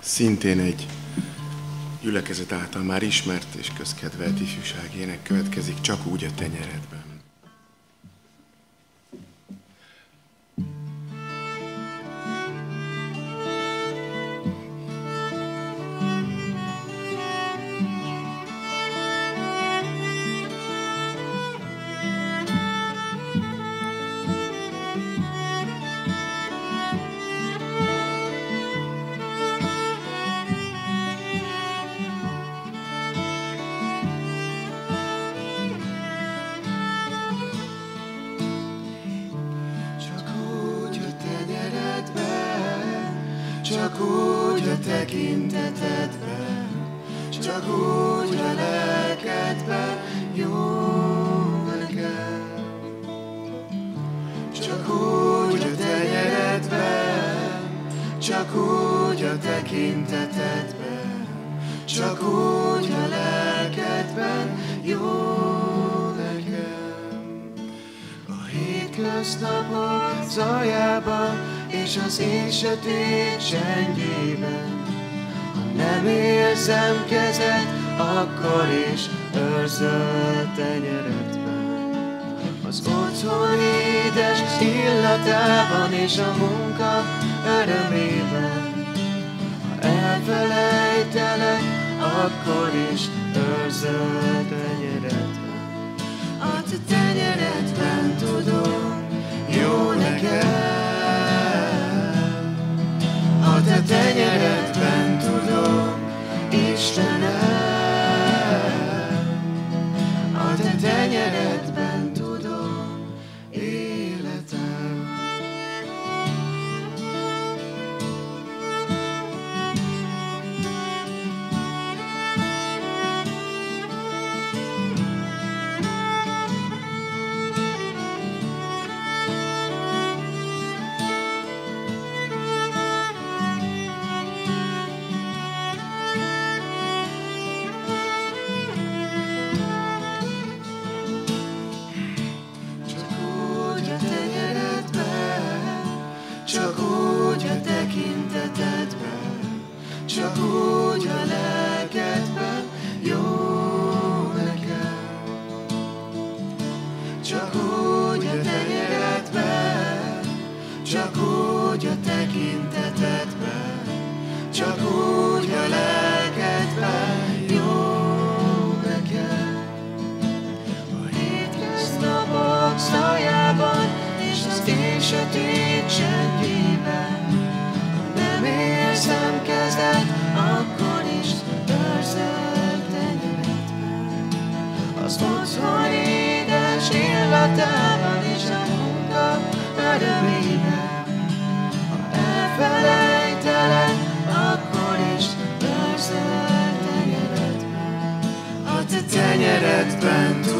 Szintén egy gyülekezet által már ismert és közkedvelt ifjúságének következik, Csak úgy a tenyeredben. Csak úgy a tekintetedben, csak úgy a lelkedben jó nekem. Csak úgy a tenyeredben, csak úgy a tekintetedben, csak úgy a lelkedben jó nekem. A hétköznapok zajában és az én sötét csendjében, ha nem érzem kezed, akkor is őrzöl tenyeredben. Az otthon édes illatában és a munka örömében, ha elfelejtelek, akkor is őrzöl tenyeredben. A te tenyeredben tudom, jó nekem. A te tenyeredben tudom, Istenem. A te tenyeredben tudom, életem. Csak úgy a tekintetedben, csak úgy a lelkedben jó nekem. Csak úgy a tenyeredben, csak úgy a tekintetedben, csak úgy a lelkedben jó nekem. A hétköznapok zajában és az én sötét csendjében, ha nem érzem kezed, akkor is őrzöl tenyeredben. Az otthon édes illatában és a munka örömében, ha elfelejtelek, akkor is őrzöl tenyeredben. A te tenyeredben